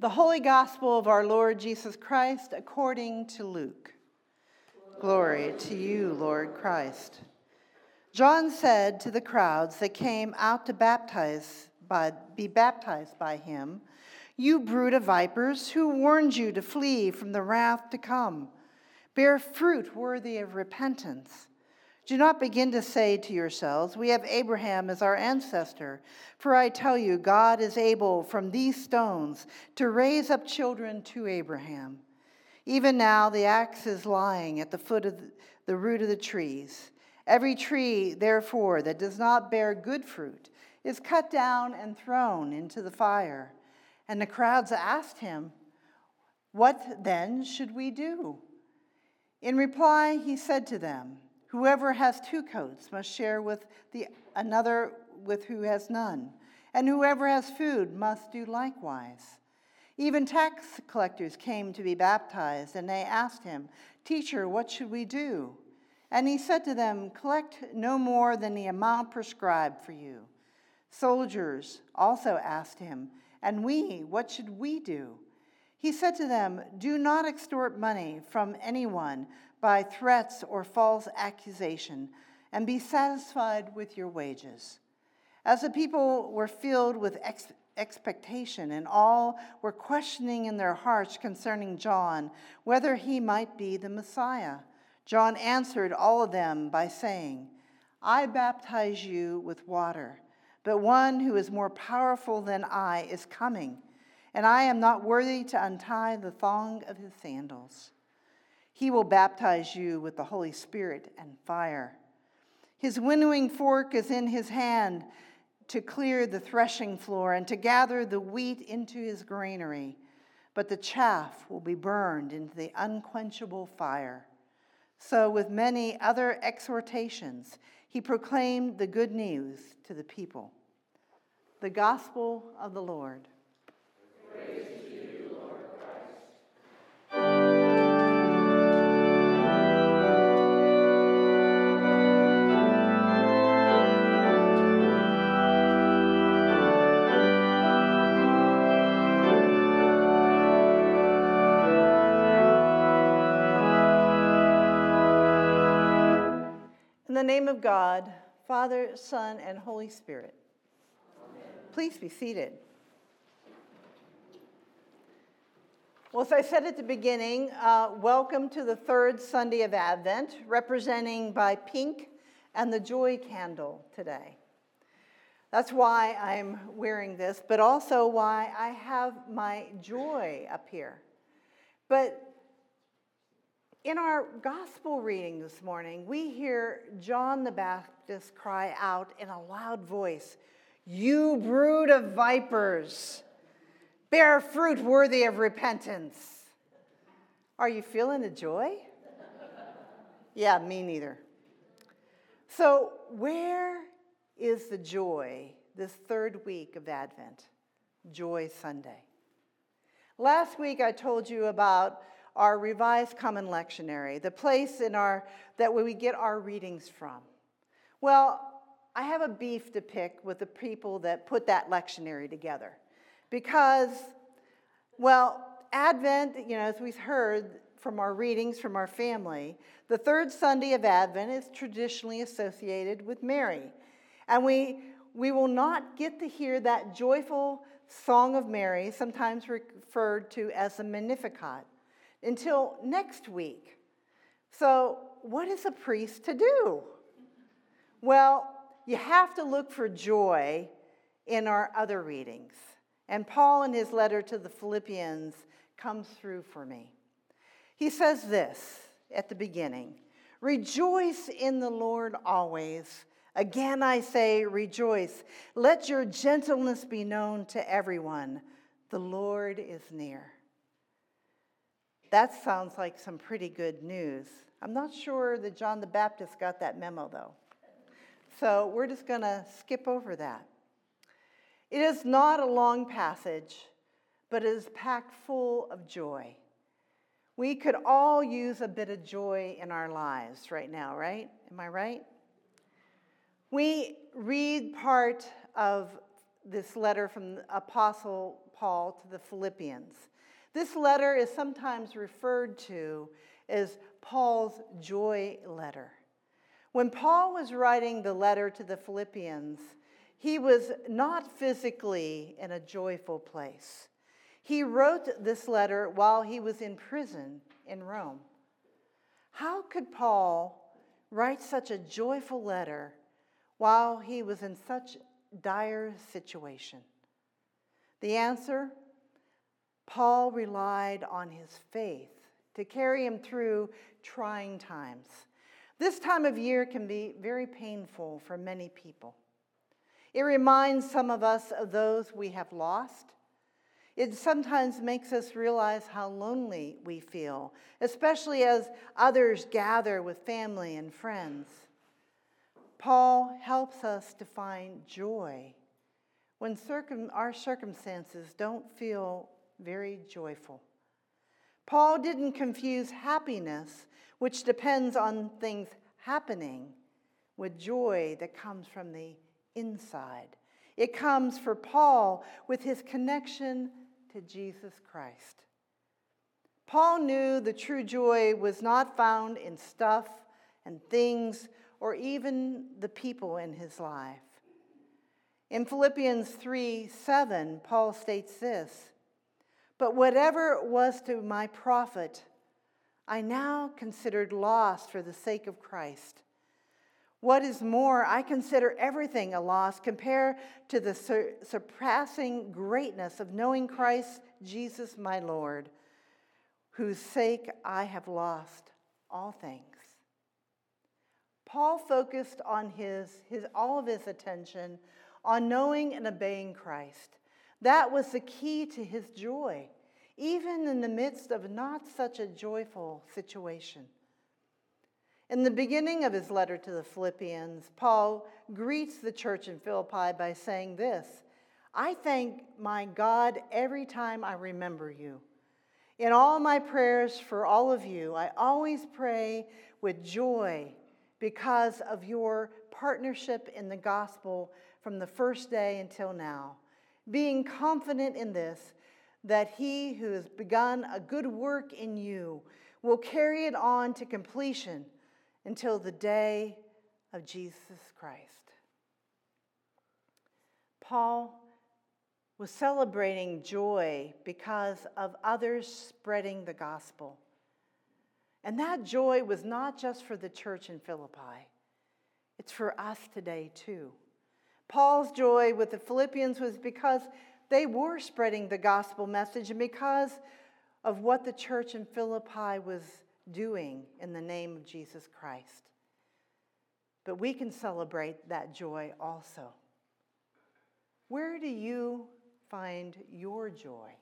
The Holy Gospel of our Lord Jesus Christ according to Luke. Glory to you, Lord Christ. John said to the crowds that came out to be baptized by him, "You brood of vipers, who warned you to flee from the wrath to come? Bear fruit worthy of repentance. Do not begin to say to yourselves, 'We have Abraham as our ancestor.' For I tell you, God is able from these stones to raise up children to Abraham. Even now the axe is lying at the foot of the root of the trees. Every tree, therefore, that does not bear good fruit is cut down and thrown into the fire." And the crowds asked him, "What then should we do?" In reply, he said to them, "Whoever has 2 coats must share with another with who has none, and whoever has food must do likewise." Even tax collectors came to be baptized, and they asked him, "Teacher, what should we do?" And he said to them, "Collect no more than the amount prescribed for you." Soldiers also asked him, "And we, what should we do?" He said to them, "Do not extort money from anyone by threats or false accusation, and be satisfied with your wages." As the people were filled with expectation, and all were questioning in their hearts concerning John, whether he might be the Messiah, John answered all of them by saying, "I baptize you with water, but one who is more powerful than I is coming, and I am not worthy to untie the thong of his sandals. He will baptize you with the Holy Spirit and fire. His winnowing fork is in his hand to clear the threshing floor and to gather the wheat into his granary, but the chaff will be burned into the unquenchable fire." So with many other exhortations, he proclaimed the good news to the people. The Gospel of the Lord. Praise to you, Lord Christ. In the name of God, Father, Son, and Holy Spirit. Amen. Please be seated. Well, as I said at the beginning, welcome to the third Sunday of Advent, representing by pink and the joy candle today. That's why I'm wearing this, but also why I have my joy up here. But in our gospel reading this morning, we hear John the Baptist cry out in a loud voice, "You brood of vipers, bear fruit worthy of repentance." Are you feeling the joy? Yeah, me neither. So where is the joy this third week of Advent? Joy Sunday. Last week I told you about our Revised Common Lectionary, the place that we get our readings from. Well, I have a beef to pick with the people that put that lectionary together. Because, well, Advent, as we've heard from our readings from our family, the third Sunday of Advent is traditionally associated with Mary. And we will not get to hear that joyful Song of Mary, sometimes referred to as the Magnificat, until next week. So what is a priest to do? Well, you have to look for joy in our other readings. And Paul, in his letter to the Philippians, comes through for me. He says this at the beginning, "Rejoice in the Lord always. Again I say, rejoice. Let your gentleness be known to everyone. The Lord is near." That sounds like some pretty good news. I'm not sure that John the Baptist got that memo, though. So we're just going to skip over that. It is not a long passage, but it is packed full of joy. We could all use a bit of joy in our lives right now, right? Am I right? We read part of this letter from the Apostle Paul to the Philippians. This letter is sometimes referred to as Paul's joy letter. When Paul was writing the letter to the Philippians, he was not physically in a joyful place. He wrote this letter while he was in prison in Rome. How could Paul write such a joyful letter while he was in such dire situation? The answer? Paul relied on his faith to carry him through trying times. This time of year can be very painful for many people. It reminds some of us of those we have lost. It sometimes makes us realize how lonely we feel, especially as others gather with family and friends. Paul helps us to find joy when our circumstances don't feel very joyful. Paul didn't confuse happiness, which depends on things happening, with joy that comes from the inside. It comes for Paul with his connection to Jesus Christ. Paul knew the true joy was not found in stuff and things or even the people in his life. In Philippians 3:7, Paul states this, "But whatever was to my profit, I now considered loss for the sake of Christ. What is more, I consider everything a loss compared to the surpassing greatness of knowing Christ Jesus my Lord, whose sake I have lost all things." Paul focused on all of his attention on knowing and obeying Christ. That was the key to his joy, even in the midst of not such a joyful situation. In the beginning of his letter to the Philippians, Paul greets the church in Philippi by saying this, "I thank my God every time I remember you. In all my prayers for all of you, I always pray with joy because of your partnership in the gospel from the first day until now, being confident in this, that he who has begun a good work in you will carry it on to completion until the day of Jesus Christ." Paul was celebrating joy because of others spreading the gospel. And that joy was not just for the church in Philippi. It's for us today too. Paul's joy with the Philippians was because they were spreading the gospel message and because of what the church in Philippi was doing in the name of Jesus Christ. But we can celebrate that joy also. Where do you find your joy?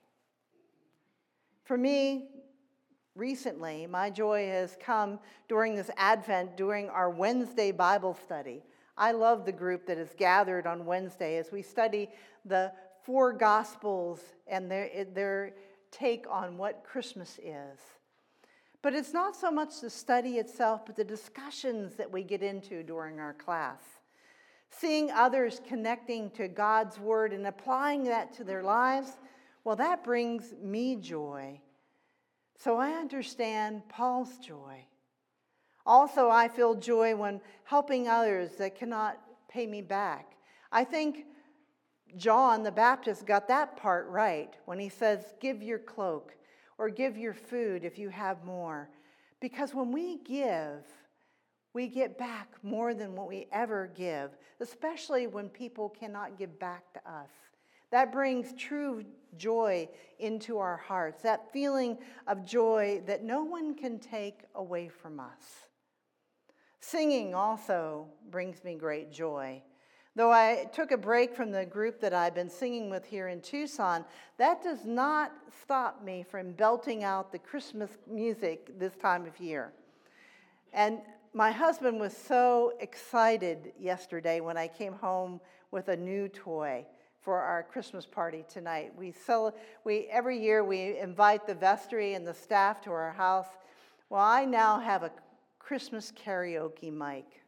For me, recently, my joy has come during this Advent, during our Wednesday Bible study. I love the group that is gathered on Wednesday as we study the 4 Gospels and their take on what Christmas is. But it's not so much the study itself, but the discussions that we get into during our class. Seeing others connecting to God's Word and applying that to their lives, well, that brings me joy. So I understand Paul's joy. Also, I feel joy when helping others that cannot pay me back. I think John the Baptist got that part right when he says, "Give your cloak or give your food if you have more." Because when we give, we get back more than what we ever give, especially when people cannot give back to us. That brings true joy into our hearts, that feeling of joy that no one can take away from us. Singing also brings me great joy. Though I took a break from the group that I've been singing with here in Tucson, that does not stop me from belting out the Christmas music this time of year. And my husband was so excited yesterday when I came home with a new toy for our Christmas party tonight. Every year we invite the vestry and the staff to our house. Well, I now have a Christmas karaoke mic.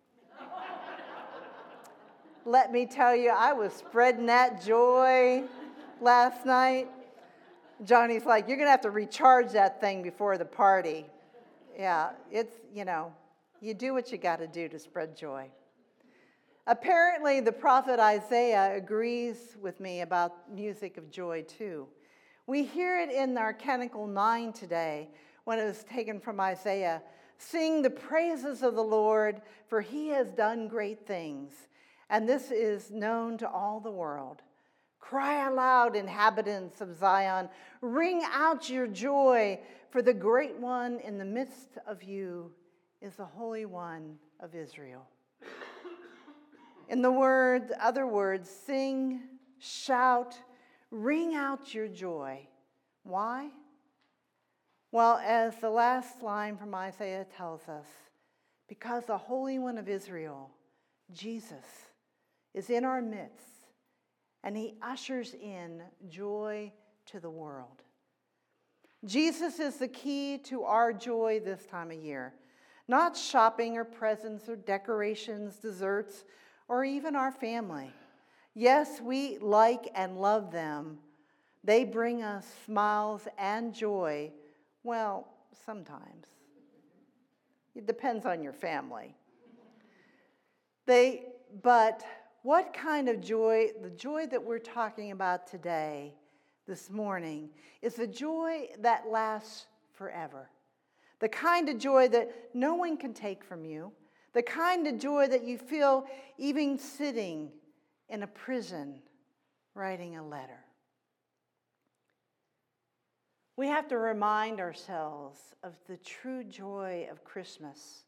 Let me tell you, I was spreading that joy last night. Johnny's like, you're going to have to recharge that thing before the party. Yeah, it's, you do what you got to do to spread joy. Apparently, the prophet Isaiah agrees with me about music of joy, too. We hear it in our Canticle 9 today when it was taken from Isaiah. Sing the praises of the Lord, for he has done great things, and this is known to all the world. Cry aloud, inhabitants of Zion. Ring out your joy, for the great one in the midst of you is the Holy One of Israel. In other words, sing, shout, ring out your joy. Why? Well, as the last line from Isaiah tells us, because the Holy One of Israel, Jesus, is in our midst, and he ushers in joy to the world. Jesus is the key to our joy this time of year. Not shopping or presents or decorations, desserts, or even our family. Yes, we like and love them. They bring us smiles and joy. Well, sometimes. It depends on your family. But what kind of joy, the joy that we're talking about today, this morning, is the joy that lasts forever. The kind of joy that no one can take from you. The kind of joy that you feel even sitting in a prison writing a letter. We have to remind ourselves of the true joy of Christmas.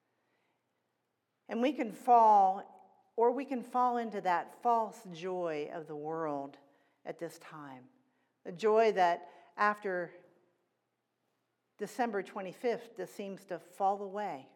And we can fall into that false joy of the world at this time. The joy that after December 25th just seems to fall away.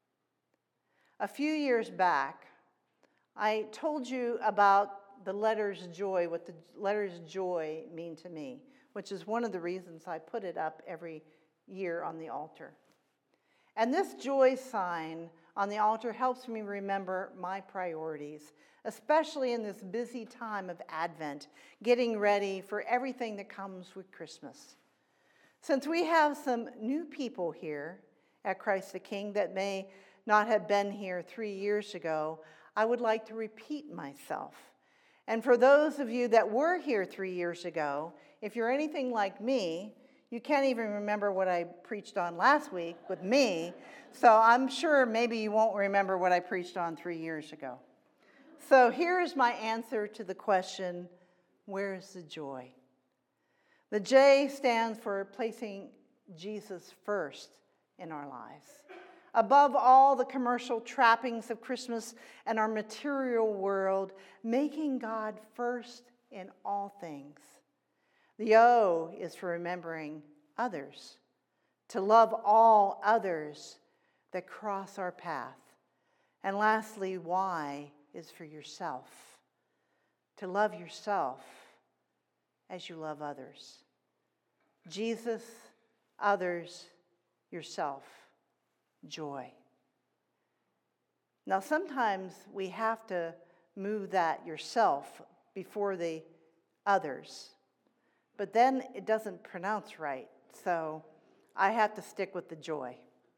A few years back, I told you about the letters joy, what the letters joy mean to me, which is one of the reasons I put it up every year on the altar. And this joy sign on the altar helps me remember my priorities, especially in this busy time of Advent, getting ready for everything that comes with Christmas. Since we have some new people here at Christ the King that may not have been here 3 years ago, I would like to repeat myself. And for those of you that were here 3 years ago, if you're anything like me, you can't even remember what I preached on last week with me, so I'm sure maybe you won't remember what I preached on 3 years ago. So here's my answer to the question, where's the joy? The J stands for placing Jesus first in our lives. Above all the commercial trappings of Christmas and our material world, making God first in all things. The O is for remembering others, to love all others that cross our path. And lastly, Y is for yourself, to love yourself as you love others. Jesus, others, yourself, joy. Now, sometimes we have to move that yourself before the others, but then it doesn't pronounce right, so I have to stick with the joy.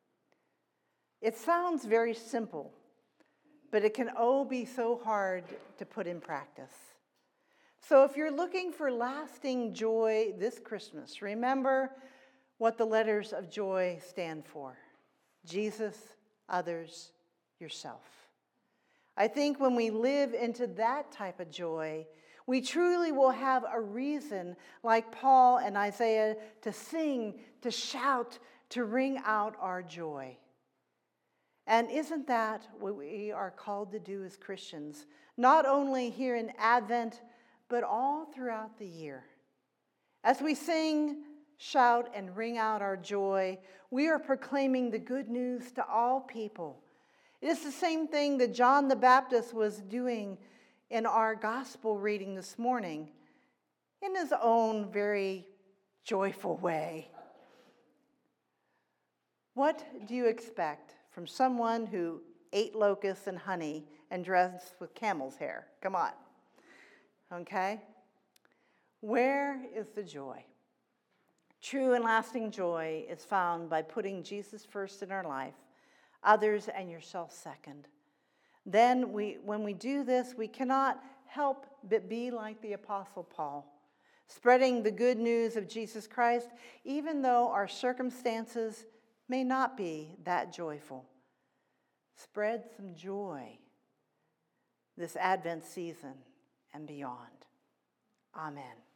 It sounds very simple, but it can be so hard to put in practice. So if you're looking for lasting joy this Christmas, remember what the letters of joy stand for. Jesus, others, yourself. I think when we live into that type of joy, we truly will have a reason, like Paul and Isaiah, to sing, to shout, to ring out our joy. And isn't that what we are called to do as Christians? Not only here in Advent, but all throughout the year. As we sing, shout, and ring out our joy, we are proclaiming the good news to all people. It is the same thing that John the Baptist was doing in our gospel reading this morning, in his own very joyful way. What do you expect from someone who ate locusts and honey and dressed with camel's hair? Come on. Okay? Where is the joy? true and lasting joy is found by putting Jesus first in our life, others and yourself second. Then when we do this, we cannot help but be like the Apostle Paul, spreading the good news of Jesus Christ, even though our circumstances may not be that joyful. Spread some joy this Advent season and beyond. Amen.